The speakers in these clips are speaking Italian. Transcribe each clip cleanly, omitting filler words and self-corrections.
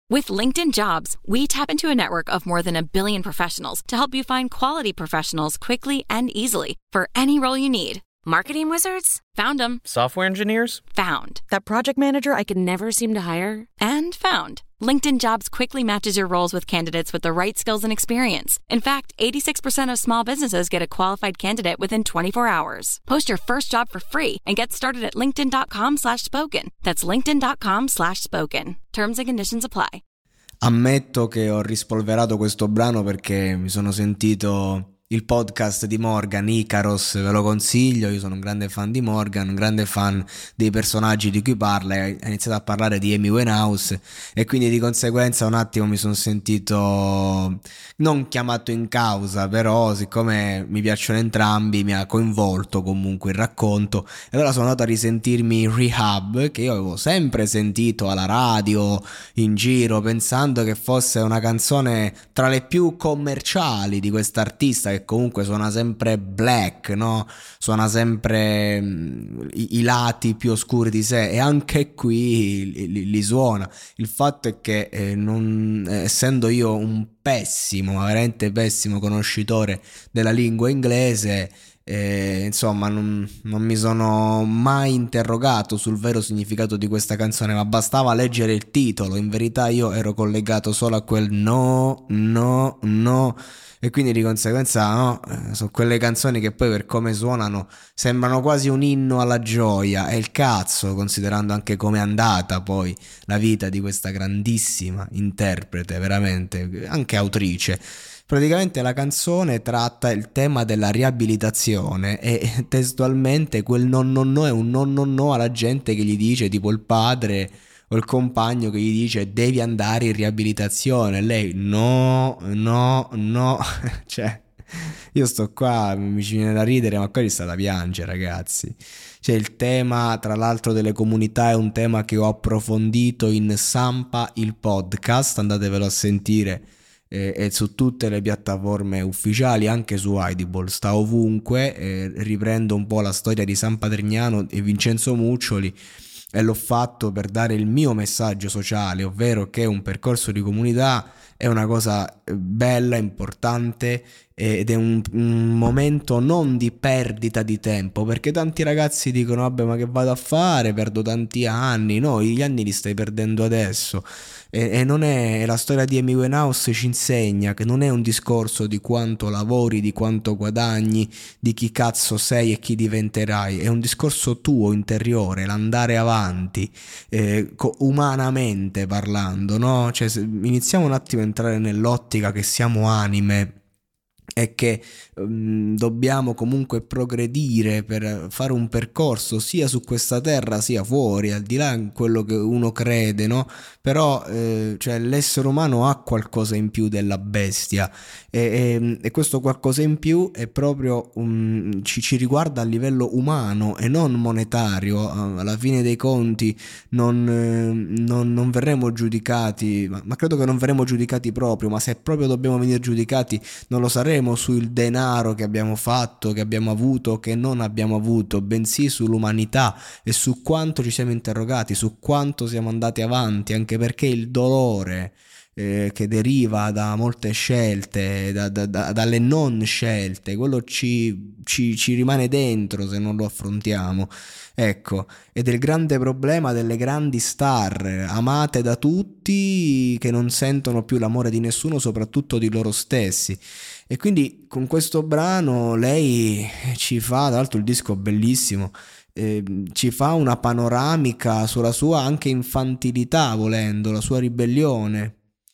With LinkedIn Jobs, we tap into a network of more than 1 billion professionals to help you find quality professionals quickly and easily for any role you need. Marketing wizards? Found them. Software engineers? Found. That project manager I could never seem to hire? And found. LinkedIn Jobs quickly matches your roles with candidates with the right skills and experience. In fact, 86% of small businesses get a qualified candidate within 24 hours. Post your first job for free and get started at linkedin.com/spoken. That's linkedin.com/spoken. Terms and conditions apply. Ammetto che ho rispolverato questo brano perché mi sono sentito il podcast di Morgan, Icaros, ve lo consiglio. Io sono un grande fan di Morgan, un grande fan dei personaggi di cui parla, e ha iniziato a parlare di Amy Winehouse e quindi di conseguenza un attimo mi sono sentito non chiamato in causa, però siccome mi piacciono entrambi mi ha coinvolto comunque il racconto, e allora sono andato a risentirmi Rehab, che io avevo sempre sentito alla radio, in giro, pensando che fosse una canzone tra le più commerciali di quest'artista, che comunque suona sempre black, no? Suona sempre i lati più oscuri di sé, e anche qui li suona. Il fatto è che essendo io un pessimo, veramente pessimo conoscitore della lingua inglese, insomma non mi sono mai interrogato sul vero significato di questa canzone, ma bastava leggere il titolo. In verità io ero collegato solo a quel no, e quindi di conseguenza no, sono quelle canzoni che poi per come suonano sembrano quasi un inno alla gioia, e il cazzo, considerando anche come è andata poi la vita di questa grandissima interprete, veramente anche autrice. Praticamente la canzone tratta il tema della riabilitazione, e testualmente quel no è un no alla gente che gli dice, tipo il padre o il compagno che gli dice devi andare in riabilitazione, lei no cioè io sto qua, mi ci viene da ridere, ma qua ci sta da piangere, ragazzi. Cioè il tema, tra l'altro, delle comunità è un tema che ho approfondito in Sampa il podcast, andatevelo a sentire, e su tutte le piattaforme ufficiali, anche su Audible, sta ovunque. Riprendo un po' la storia di San Patrignano e Vincenzo Muccioli, e l'ho fatto per dare il mio messaggio sociale, ovvero che un percorso di comunità è una cosa bella, importante, ed è un momento non di perdita di tempo, perché tanti ragazzi dicono vabbè, ma che vado a fare, perdo tanti anni. No, gli anni li stai perdendo adesso, e non è, la storia di Amy Winehouse ci insegna che non è un discorso di quanto lavori, di quanto guadagni, di chi cazzo sei e chi diventerai, è un discorso tuo interiore, l'andare avanti, umanamente parlando, no? Cioè, iniziamo un attimo a entrare nell'ottica che siamo anime e che dobbiamo comunque progredire per fare un percorso sia su questa terra sia fuori, al di là di quello che uno crede, no? Però cioè l'essere umano ha qualcosa in più della bestia, e questo qualcosa in più è proprio ci riguarda a livello umano e non monetario. Alla fine dei conti non verremo giudicati, ma credo che non verremo giudicati proprio, ma se proprio dobbiamo venire giudicati non lo saremo sul denaro che abbiamo fatto, che abbiamo avuto, che non abbiamo avuto, bensì sull'umanità e su quanto ci siamo interrogati, su quanto siamo andati avanti, anche perché il dolore che deriva da molte scelte, dalle non scelte, quello ci rimane dentro se non lo affrontiamo. Ecco, ed è il grande problema delle grandi star amate da tutti, che non sentono più l'amore di nessuno, soprattutto di loro stessi. E quindi con questo brano lei ci fa, tra l'altro il disco è bellissimo, ci fa una panoramica sulla sua anche infantilità, volendo, la sua ribellione.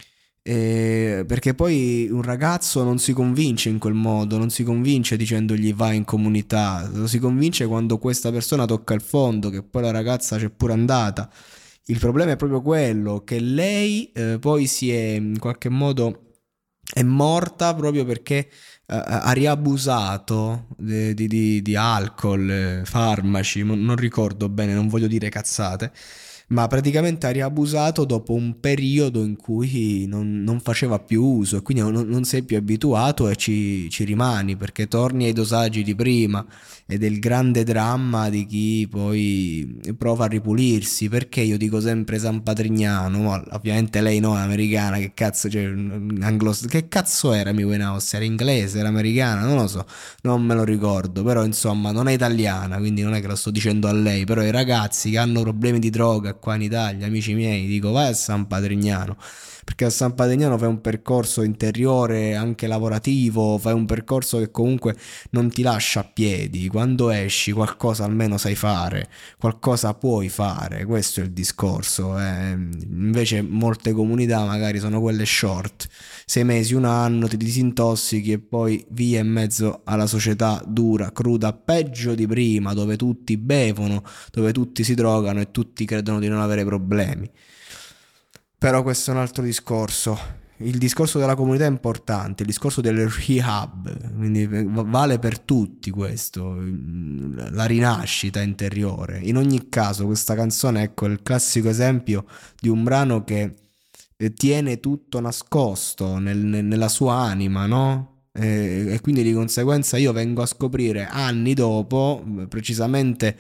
Perché poi un ragazzo non si convince in quel modo, non si convince dicendogli vai in comunità, lo si convince quando questa persona tocca il fondo, che poi la ragazza c'è pure andata. Il problema è proprio quello, che lei poi si è in qualche modo è morta proprio perché ha riabusato di alcol, farmaci, non ricordo bene, non voglio dire cazzate, ma praticamente ha riabusato dopo un periodo in cui non faceva più uso, e quindi non sei più abituato e ci rimani perché torni ai dosaggi di prima, ed è il grande dramma di chi poi prova a ripulirsi. Perché io dico sempre San Patrignano, ma ovviamente lei no, è americana, che cazzo, cioè, che cazzo era Amy Winehouse? Era inglese, era americana, non lo so, non me lo ricordo, però insomma non è italiana, quindi non è che lo sto dicendo a lei, però i ragazzi che hanno problemi di droga qua in Italia, amici miei, dico vai a San Patrignano, perché a San Patrignano fai un percorso interiore anche lavorativo, fai un percorso che comunque non ti lascia a piedi, quando esci qualcosa almeno sai fare, qualcosa puoi fare, questo è il discorso. Invece molte comunità magari sono quelle short, 6 mesi, un anno, ti disintossichi e poi via in mezzo alla società dura, cruda, peggio di prima, dove tutti bevono, dove tutti si drogano e tutti credono di non avere problemi. Però questo è un altro discorso. Il discorso della comunità è importante, il discorso del rehab, quindi vale per tutti questo, la rinascita interiore. In ogni caso questa canzone, ecco, è il classico esempio di un brano che tiene tutto nascosto nella sua anima, no? E quindi di conseguenza io vengo a scoprire anni dopo, precisamente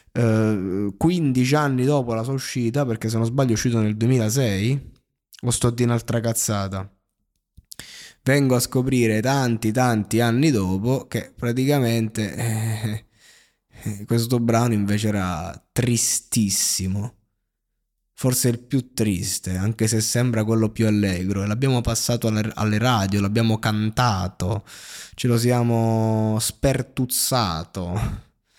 15 anni dopo la sua uscita, perché se non sbaglio è uscito nel 2006, o sto di un'altra cazzata, vengo a scoprire tanti anni dopo che praticamente questo brano invece era tristissimo, forse il più triste, anche se sembra quello più allegro, e l'abbiamo passato alle radio, l'abbiamo cantato, ce lo siamo spertuzzato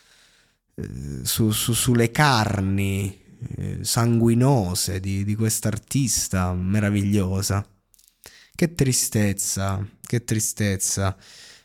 sulle carni sanguinose di quest'artista meravigliosa. Che tristezza, che tristezza.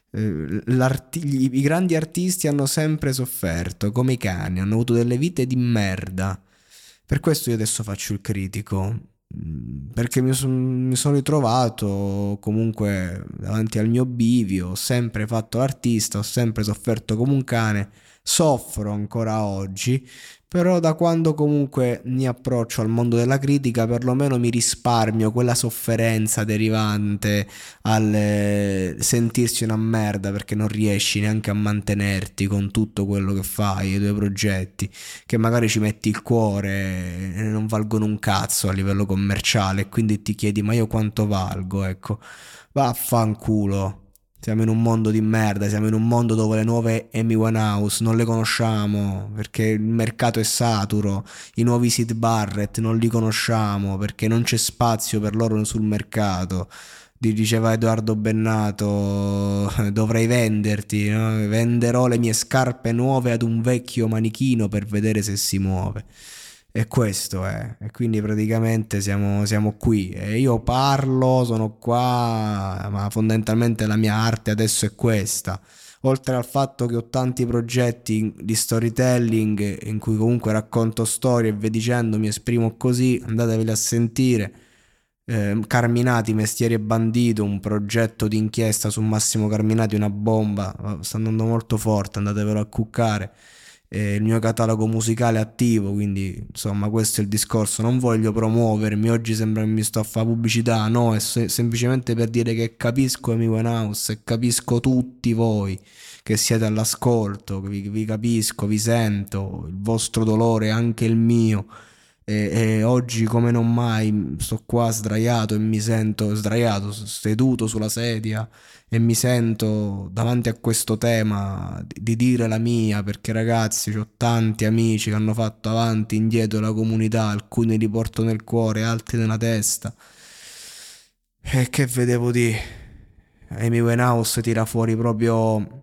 I grandi artisti hanno sempre sofferto, come i cani, hanno avuto delle vite di merda. Per questo io adesso faccio il critico, perché mi sono ritrovato comunque davanti al mio bivio, ho sempre fatto l'artista, ho sempre sofferto come un cane, soffro ancora oggi, però da quando comunque mi approccio al mondo della critica perlomeno mi risparmio quella sofferenza derivante al sentirsi una merda perché non riesci neanche a mantenerti con tutto quello che fai, i tuoi progetti, che magari ci metti il cuore e non valgono un cazzo a livello commerciale, e quindi ti chiedi ma io quanto valgo, ecco, vaffanculo. Siamo in un mondo di merda, siamo in un mondo dove le nuove Amy Winehouse non le conosciamo perché il mercato è saturo, i nuovi Syd Barrett non li conosciamo perché non c'è spazio per loro sul mercato. Diceva Edoardo Bennato, dovrei venderti, no? Venderò le mie scarpe nuove ad un vecchio manichino per vedere se si muove. E questo è, e quindi praticamente siamo qui e io parlo, sono qua, ma fondamentalmente la mia arte adesso è questa. Oltre al fatto che ho tanti progetti di storytelling in cui comunque racconto storie e via dicendo, mi esprimo così, andateveli a sentire. Carminati, Mestieri e Bandito, un progetto di inchiesta su Massimo Carminati, una bomba, sta andando molto forte, andatevelo a cuccare. Il mio catalogo musicale è attivo, quindi insomma questo è il discorso. Non voglio promuovermi, oggi sembra che mi sto a fare pubblicità, no, è semplicemente per dire che capisco Amy Winehouse e capisco tutti voi che siete all'ascolto, vi capisco, vi sento, il vostro dolore è anche il mio. E oggi come non mai sto qua sdraiato e mi sento sdraiato, seduto sulla sedia e mi sento davanti a questo tema di dire la mia, perché ragazzi, ho tanti amici che hanno fatto avanti e indietro la comunità, alcuni li porto nel cuore, altri nella testa. E che vedevo di Amy Winehouse tira fuori proprio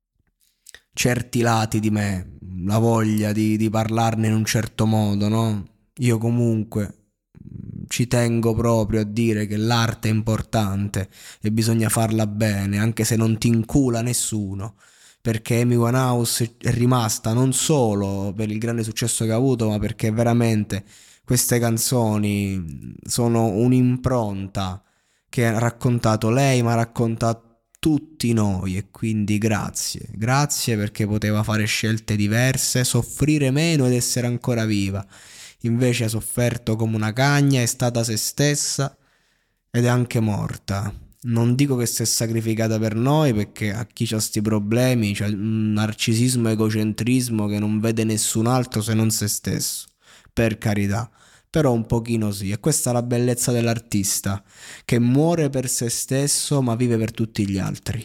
certi lati di me, la voglia di parlarne in un certo modo, no? Io comunque ci tengo proprio a dire che l'arte è importante e bisogna farla bene, anche se non ti incula nessuno, perché Amy Winehouse è rimasta non solo per il grande successo che ha avuto, ma perché veramente queste canzoni sono un'impronta che ha raccontato lei, ma ha raccontato tutti noi, e quindi grazie perché poteva fare scelte diverse, soffrire meno ed essere ancora viva. invece ha sofferto come una cagna, è stata se stessa ed è anche morta. Non dico che si è sacrificata per noi, perché a chi ha sti problemi c'è un narcisismo e egocentrismo che non vede nessun altro se non se stesso, per carità, però un pochino sì. E questa è la bellezza dell'artista, che muore per se stesso ma vive per tutti gli altri.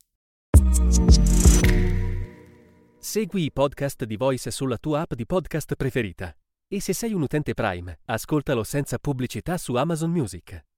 Segui i podcast di Voice sulla tua app di podcast preferita. E se sei un utente Prime, ascoltalo senza pubblicità su Amazon Music.